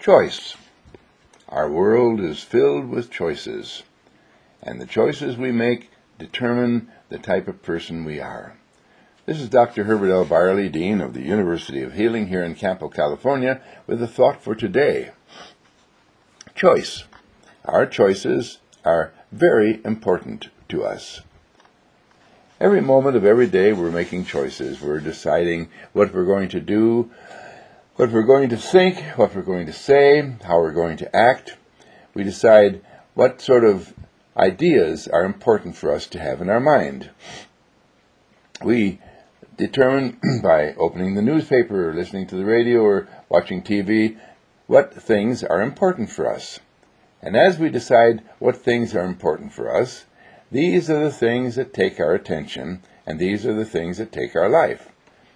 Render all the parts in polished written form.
Choice. Our world is filled with choices, and the choices we make determine the type of person we are. This is Dr. Herbert L. Byerly, Dean of the University of Healing here in Campo, California, with a thought for today. Choice. Our choices are very important to us. Every moment of every day we're making choices. We're deciding what we're going to do, what we're going to think, what we're going to say, how we're going to act. We decide what sort of ideas are important for us to have in our mind. We determine by opening the newspaper or listening to the radio or watching TV what things are important for us. And as we decide what things are important for us, these are the things that take our attention, and these are the things that take our life.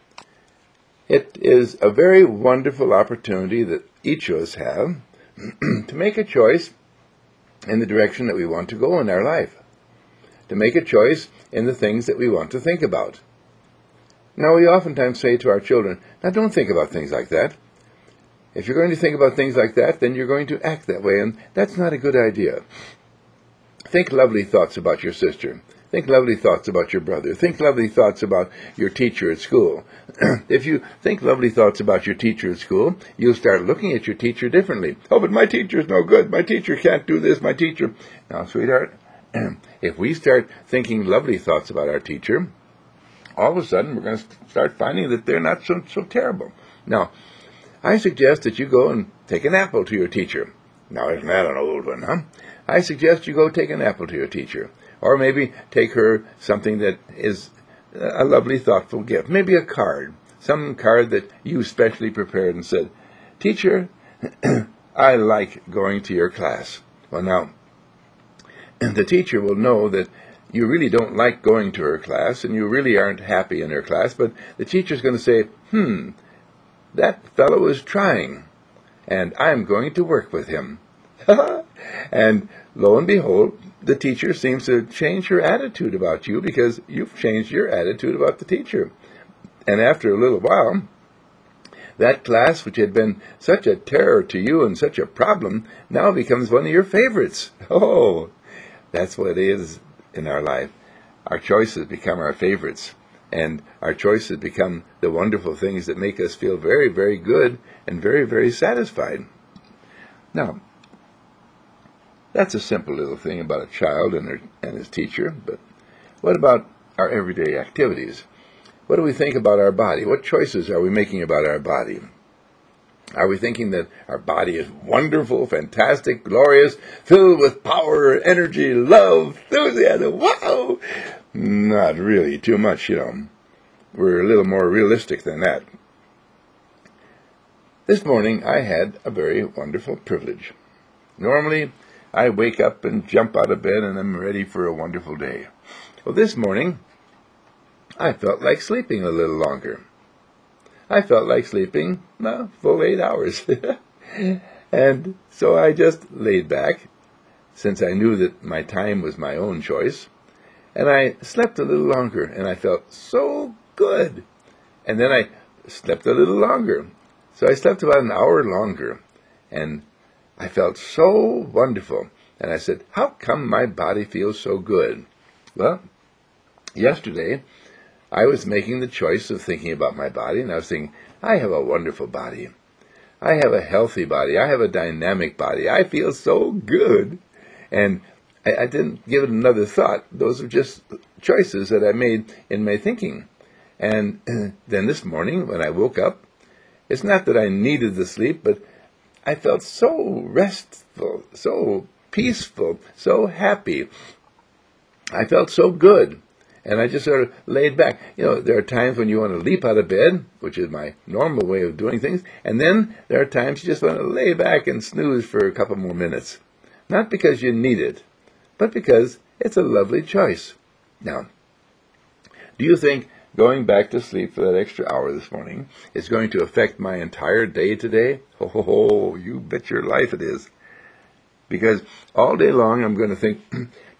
It is a very wonderful opportunity that each of us have to make a choice in the direction that we want to go in our life, to make a choice in the things that we want to think about. Now, we oftentimes say to our children, now don't think about things like that. If you're going to think about things like that, then you're going to act that way, and that's not a good idea. Think lovely thoughts about your sister. Think lovely thoughts about your brother. Think lovely thoughts about your teacher at school. If you think lovely thoughts about your teacher at school, you'll start looking at your teacher differently. Oh, but my teacher's no good. My teacher can't do this. My teacher... Now, sweetheart, if we start thinking lovely thoughts about our teacher, all of a sudden we're going to start finding that they're not so terrible. Now, I suggest that you go and take an apple to your teacher. Now, isn't that an old one, huh? I suggest you go take an apple to your teacher. Or maybe take her something that is a lovely, thoughtful gift. Maybe a card. Some card that you specially prepared and said, Teacher, I like going to your class. Well, now, the teacher will know that you really don't like going to her class and you really aren't happy in her class, but the teacher's going to say, that fellow is trying, and I'm going to work with him. And lo and behold, the teacher seems to change her attitude about you because you've changed your attitude about the teacher. And after a little while, that class, which had been such a terror to you and such a problem, now becomes one of your favorites. Oh, that's what it is in our life. Our choices become our favorites, and our choices become the wonderful things that make us feel very, very good and very, very satisfied. Now, that's a simple little thing about a child and his teacher, but what about our everyday activities? What do we think about our body? What choices are we making about our body? Are we thinking that our body is wonderful, fantastic, glorious, filled with power, energy, love, enthusiasm? Wow! Not really too much, We're a little more realistic than that. This morning I had a very wonderful privilege. Normally, I wake up and jump out of bed and I'm ready for a wonderful day. Well, this morning, I felt like sleeping a little longer. I felt like sleeping full 8 hours. And so I just laid back, since I knew that my time was my own choice, and I slept a little longer, and I felt so good. And then I slept a little longer. So I slept about an hour longer, and I felt so wonderful. And I said, how come my body feels so good? Well, yesterday, I was making the choice of thinking about my body, and I was thinking, I have a wonderful body. I have a healthy body. I have a dynamic body. I feel so good. And I didn't give it another thought. Those are just choices that I made in my thinking. And then this morning, when I woke up, it's not that I needed the sleep, but I felt so restful, so peaceful, so happy. I felt so good. And I just sort of laid back. There are times when you want to leap out of bed, which is my normal way of doing things. And then there are times you just want to lay back and snooze for a couple more minutes. Not because you need it, but because it's a lovely choice. Now, do you think going back to sleep for that extra hour this morning is going to affect my entire day today? Oh, you bet your life it is. Because all day long I'm going to think,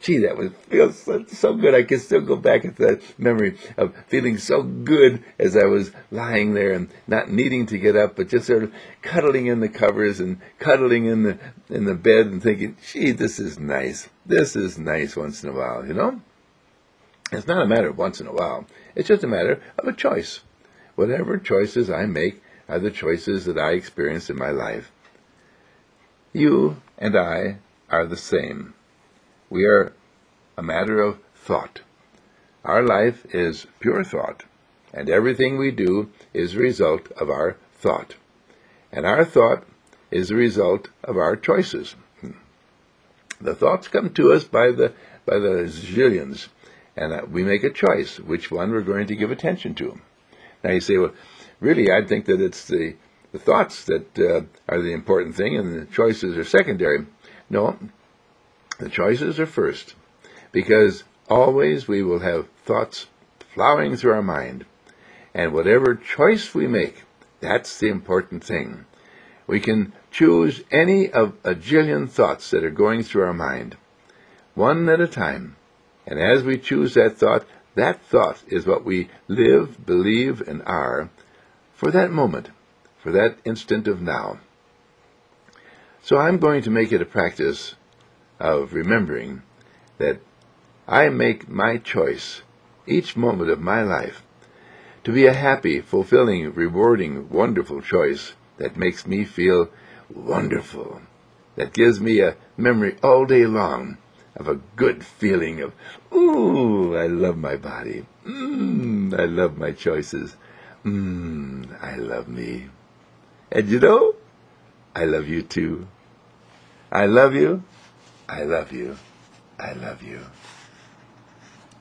Gee, that was feels so good. I can still go back at that memory of feeling so good as I was lying there and not needing to get up, but just sort of cuddling in the covers and cuddling in the bed and thinking, gee, this is nice. This is nice once in a while, you know? It's not a matter of once in a while. It's just a matter of a choice. Whatever choices I make are the choices that I experience in my life. You and I are the same. We are a matter of thought. Our life is pure thought, and everything we do is a result of our thought. And our thought is a result of our choices. The thoughts come to us by the zillions, and we make a choice which one we're going to give attention to. Now you say, well, really, I think that it's the thoughts that are the important thing, and the choices are secondary. No, the choices are first, because always we will have thoughts plowing through our mind. And whatever choice we make, that's the important thing. We can choose any of a jillion thoughts that are going through our mind, one at a time. And as we choose that thought is what we live, believe, and are for that moment, for that instant of now. So I'm going to make it a practice of remembering that I make my choice each moment of my life to be a happy, fulfilling, rewarding, wonderful choice that makes me feel wonderful, that gives me a memory all day long of a good feeling of, ooh, I love my body. I love my choices. I love me. And you know, I love you too. I love you. I love you. I love you.